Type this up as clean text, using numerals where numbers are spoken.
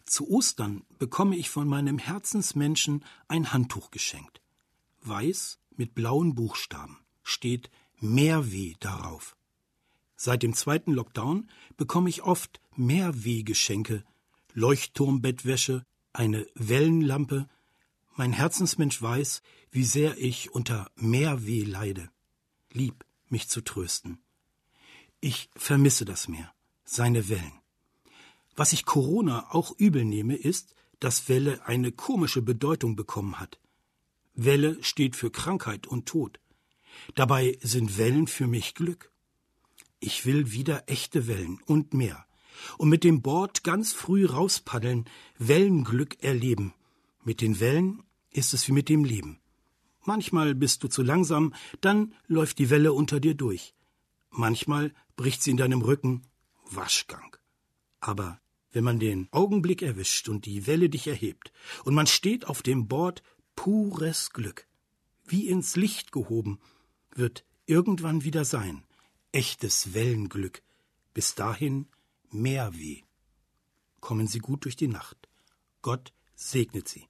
Zu Ostern bekomme ich von meinem Herzensmenschen ein Handtuch geschenkt. Weiß mit blauen Buchstaben steht Mehrweh darauf. Seit dem 2. Lockdown bekomme ich oft Mehrweh-Geschenke, Leuchtturmbettwäsche, eine Wellenlampe. Mein Herzensmensch weiß, wie sehr ich unter Mehrweh leide. Lieb, mich zu trösten. Ich vermisse das Meer, seine Wellen. Was ich Corona auch übel nehme, ist, dass Welle eine komische Bedeutung bekommen hat. Welle steht für Krankheit und Tod. Dabei sind Wellen für mich Glück. Ich will wieder echte Wellen und mehr. Und mit dem Board ganz früh rauspaddeln, Wellenglück erleben. Mit den Wellen ist es wie mit dem Leben. Manchmal bist du zu langsam, dann läuft die Welle unter dir durch. Manchmal bricht sie in deinem Rücken, Waschgang. Aber wenn man den Augenblick erwischt und die Welle dich erhebt und man steht auf dem Board, pures Glück, wie ins Licht gehoben, wird irgendwann wieder sein. Echtes Wellenglück. Bis dahin Mehrweh. Kommen Sie gut durch die Nacht. Gott segnet Sie.